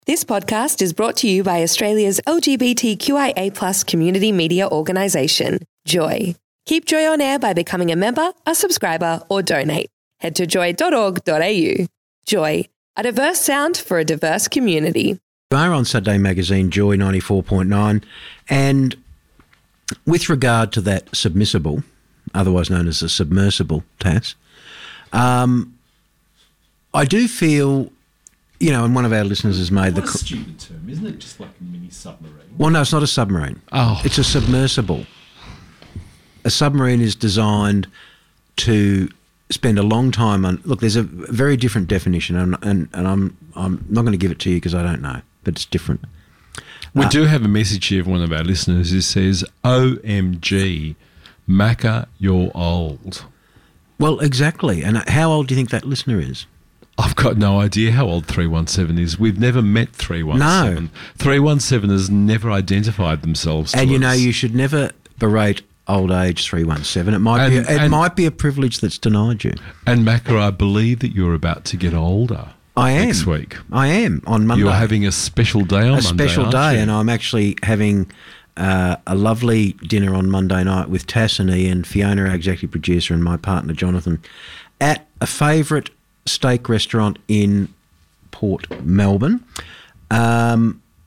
This podcast is brought to you by Australia's LGBTQIA+ community media organisation, Joy. Keep Joy on air by becoming a member, a subscriber, or donate. Head to joy.org.au. Joy, a diverse sound for a diverse community. We are on Saturday Magazine, Joy 94.9, and with regard to that submersible, otherwise known as a submersible, Tass, I do feel, you know, and one of our listeners has made What a stupid term, isn't it? Just like a mini submarine. Well, no, it's not a submarine. Oh. It's a submersible. A submarine is designed to spend a long time on... Look, there's a very different definition, and I'm not going to give it to you because I don't know, but it's different. We do have a message here from one of our listeners who says, OMG, Macca, you're old. Well, exactly. And how old do you think that listener is? I've got no idea how old 317 is. We've never met 317. No. 317 has never identified themselves to And, you know, us. you should never berate old age 317. It might be a privilege that's denied you. And Macca, I believe that you're about to get older. I am. Next week. I am, on Monday. You're having a special day on Monday, special aren't day, you? and I'm actually having a lovely dinner on Monday night with Tass and Ian, Fiona, our executive producer, and my partner Jonathan, at a favourite steak restaurant in Port Melbourne. I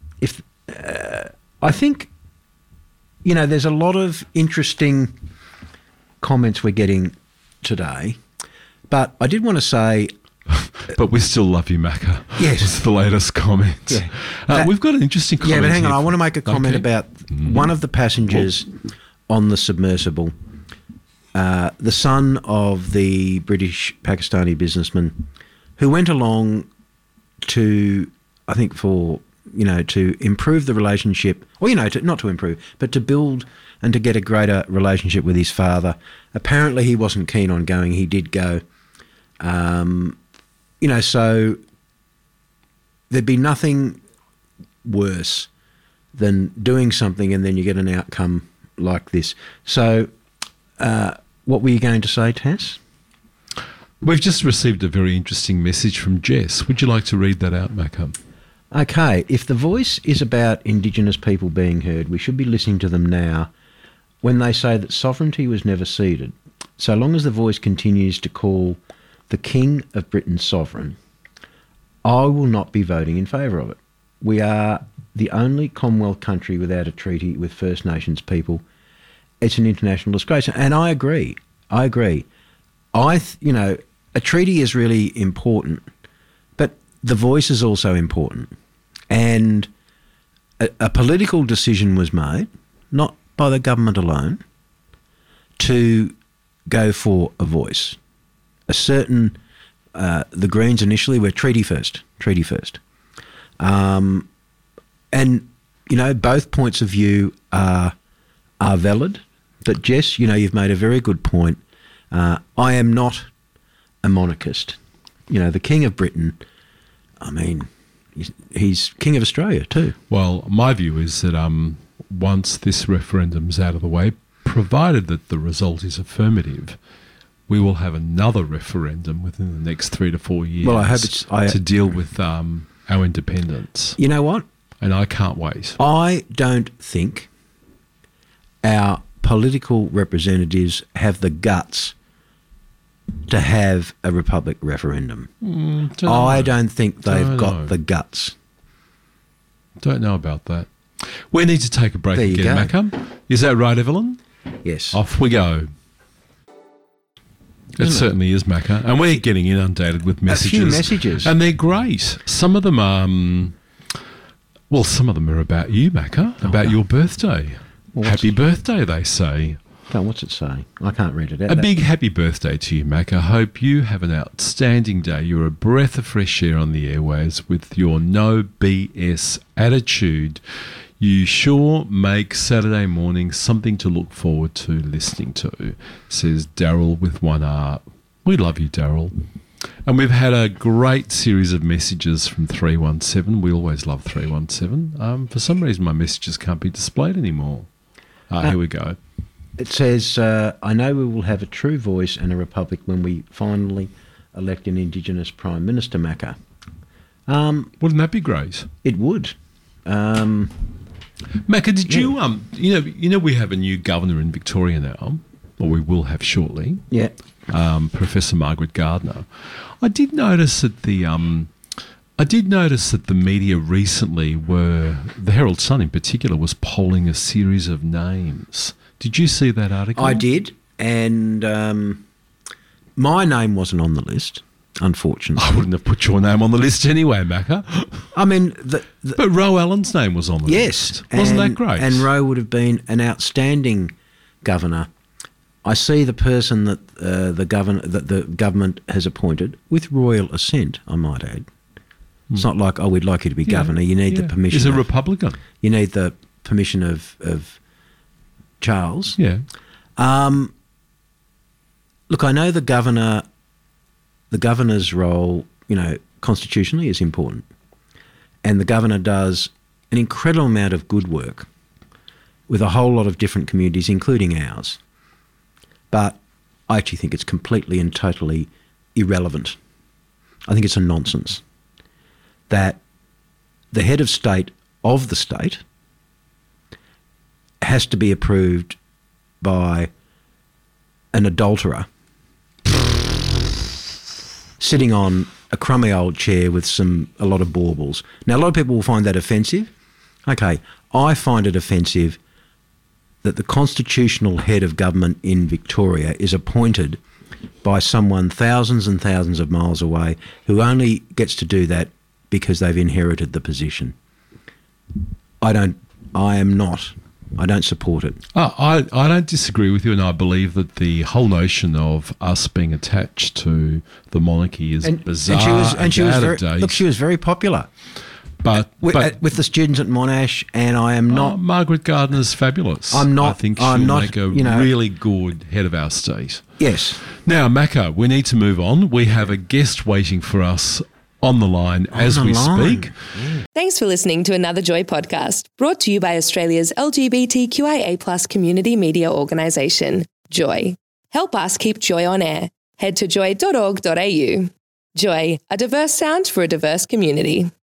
think, you know, there's a lot of interesting comments we're getting today, but I did want to say... But we still love you, Macca. Yes. It's the latest comment. Yeah. We've got an interesting comment. Yeah, but hang on. here I want to make a comment about one of the passengers on the submersible, the son of the British Pakistani businessman who went along to, I think, for, you know, to improve the relationship, or, you know, not to improve, but to build and to get a greater relationship with his father. Apparently he wasn't keen on going. He did go. You know, so there'd be nothing worse than doing something and then you get an outcome like this. So what were you going to say, Tass? We've just received a very interesting message from Jess. Would you like to read that out, Macca? Okay, if the voice is about Indigenous people being heard, we should be listening to them now when they say that sovereignty was never ceded. So long as the voice continues to call the King of Britain sovereign, I will not be voting in favour of it. We are the only Commonwealth country without a treaty with First Nations people. It's an international disgrace. And I agree. You know, a treaty is really important, but the voice is also important. And a political decision was made, not by the government alone, to go for a voice. The Greens initially were treaty first. And, you know, both points of view are valid. But Jess, you know, you've made a very good point. I am not a monarchist. You know, the King of Britain, I mean, he's King of Australia too. Well, my view is that once this referendum's out of the way, provided that the result is affirmative, we will have another referendum within the next 3 to 4 years. Well, I hope to deal with our independence. You know what? And I can't wait. I don't think our political representatives have the guts to have a republic referendum. I don't think they've got the guts. Don't know about that. We need to take a break There you again, go. Macca. Is that right, Evelyn? Yes. Off we go. It certainly is, Macca. And we're getting inundated with messages. A few messages. And they're great. Some of them are, some of them are about you, Macca, about your birthday. Well, happy birthday, they say. What's it say? I can't read it out. A big happy birthday to you, Macca. Hope you have an outstanding day. You're a breath of fresh air on the airways with your no BS attitude. You sure make Saturday morning something to look forward to listening to, says Daryl with 1R. We love you, Daryl. And we've had a great series of messages from 317. We always love 317. For some reason, my messages can't be displayed anymore. Here we go. It says, I know we will have a true voice and a republic when we finally elect an Indigenous Prime Minister, Macca. Wouldn't that be great? It would. Macca, did you we have a new governor in Victoria now, or we will have shortly. Yeah. Professor Margaret Gardner. I did notice that the media recently the Herald Sun in particular was polling a series of names. Did you see that article? I did, and my name wasn't on the list, unfortunately. I wouldn't have put your name on the list anyway, Macca. I mean, but Ro Allen's name was on the list. Wasn't that great? And Ro would have been an outstanding governor. I see the person that the government has appointed with royal assent, I might add. It's not like, we'd like you to be governor. You need the permission. He's a Republican. You need the permission of Charles. Yeah. Look, I know the governor's role, constitutionally is important. And the governor does an incredible amount of good work with a whole lot of different communities, including ours. But I actually think it's completely and totally irrelevant. I think it's a nonsense that the head of state of the state has to be approved by an adulterer sitting on a crummy old chair with a lot of baubles. Now, a lot of people will find that offensive. Okay, I find it offensive that the constitutional head of government in Victoria is appointed by someone thousands and thousands of miles away who only gets to do that because they've inherited the position. I don't support it. I don't disagree with you, and I believe that the whole notion of us being attached to the monarchy is bizarre. And she was very popular. But with the students at Monash, and I am not. Margaret Gardner's fabulous. I'm not. I think she'll make a really good head of our state. Yes. Now, Macca, we need to move on. We have a guest waiting for us on the line as we speak. Yeah. Thanks for listening to another Joy podcast, brought to you by Australia's LGBTQIA+ community media organisation, Joy. Help us keep Joy on air. Head to joy.org.au. Joy, a diverse sound for a diverse community.